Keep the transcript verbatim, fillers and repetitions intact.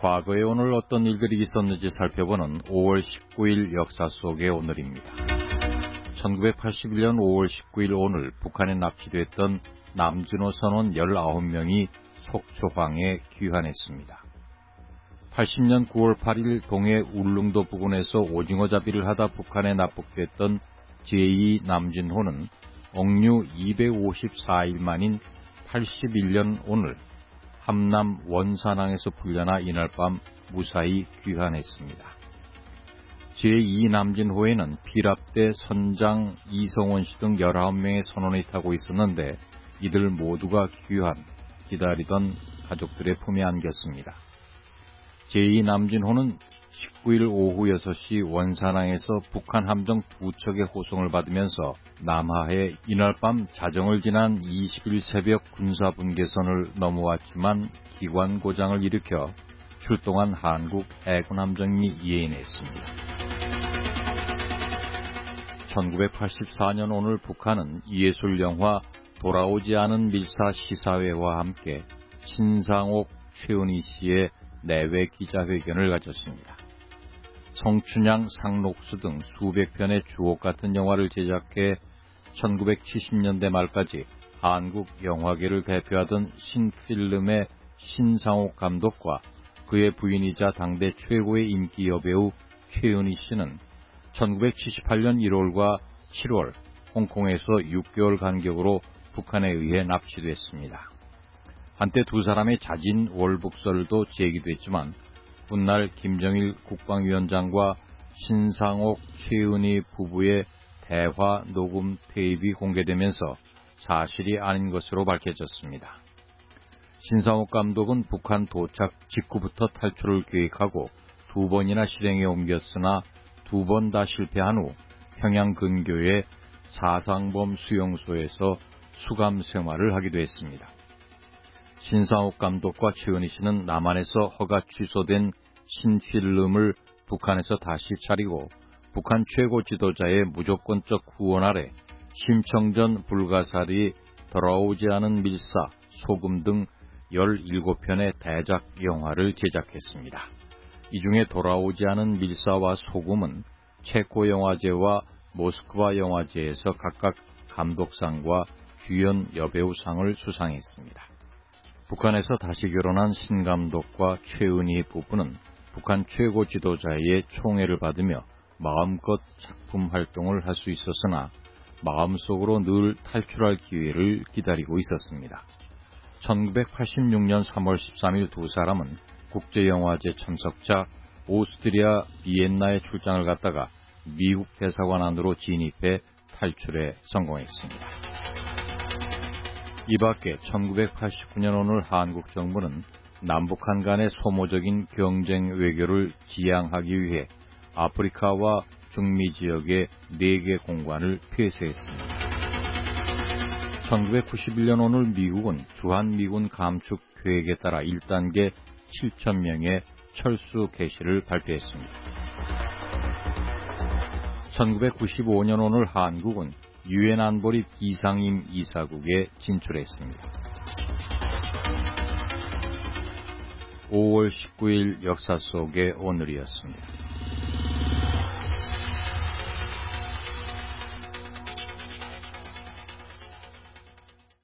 과거에 오늘 어떤 일들이 있었는지 살펴보는 오월 십구일 역사 속의 오늘입니다. 천구백팔십일년 오월 십구일 오늘 북한에 납치됐던 남진호 선원 열아홉 명이 속초항에 귀환했습니다. 팔십년 구월 팔일 동해 울릉도 부근에서 오징어 잡이를 하다 북한에 납북됐던 제이 남진호는 억류 이백오십사일 만인 팔십일년 오늘 함남 원산항에서 풀려나 이날 밤 무사히 귀환했습니다. 제이 남진호에는 피랍대 선장 이성원 씨 등 열아홉 명의 선원이 타고 있었는데 이들 모두가 귀환, 기다리던 가족들의 품에 안겼습니다. 제이 남진호는 십구일 오후 여섯시 원산항에서 북한 함정 두 척의 호송을 받으면서 남하해 이날 밤 자정을 지난 이십일 새벽 군사분계선을 넘어왔지만 기관 고장을 일으켜 출동한 한국 해군 함정이 예인했습니다. 천구백팔십사년 오늘 북한은 예술영화 돌아오지 않은 밀사 시사회와 함께 신상옥, 최은희 씨의 내외 기자회견을 가졌습니다. 성춘향, 상록수 등 수백 편의 주옥 같은 영화를 제작해 천구백칠십년대 말까지 한국 영화계를 대표하던 신필름의 신상옥 감독과 그의 부인이자 당대 최고의 인기 여배우 최은희 씨는 천구백칠십팔년 일월과 칠월 홍콩에서 육 개월 간격으로 북한에 의해 납치됐습니다. 한때 두 사람의 자진 월북설도 제기됐지만 훗날 김정일 국방위원장과 신상옥, 최은희 부부의 대화 녹음 테이프가 공개되면서 사실이 아닌 것으로 밝혀졌습니다. 신상옥 감독은 북한 도착 직후부터 탈출을 계획하고 두 번이나 실행에 옮겼으나 두 번 다 실패한 후 평양 근교의 사상범 수용소에서 수감 생활을 하기도 했습니다. 신상옥 감독과 최은희 씨는 남한에서 허가 취소된 신필름을 북한에서 다시 차리고 북한 최고 지도자의 무조건적 후원 아래 심청전 불가사리, 돌아오지 않은 밀사, 소금 등 열일곱 편의 대작 영화를 제작했습니다. 이 중에 돌아오지 않은 밀사와 소금은 체코 영화제와 모스크바 영화제에서 각각 감독상과 주연 여배우상을 수상했습니다. 북한에서 다시 결혼한 신 감독과 최은희 부부는 북한 최고 지도자의 총애를 받으며 마음껏 작품 활동을 할 수 있었으나 마음속으로 늘 탈출할 기회를 기다리고 있었습니다. 천구백팔십육년 삼월 십삼일 두 사람은 국제영화제 참석자 오스트리아 비엔나에 출장을 갔다가 미국 대사관 안으로 진입해 탈출에 성공했습니다. 이 밖에 천구백팔십구년 오늘 한국 정부는 남북한 간의 소모적인 경쟁 외교를 지향하기 위해 아프리카와 중미 지역의 네 개 공관을 폐쇄했습니다. 천구백구십일년 오늘 미국은 주한미군 감축 계획에 따라 일 단계 칠천 명의 철수 개시를 발표했습니다. 천구백구십오년 오늘 한국은 유엔 안보리 비상임 이사국에 진출했습니다. 오월 십구일 역사 속의 오늘이었습니다.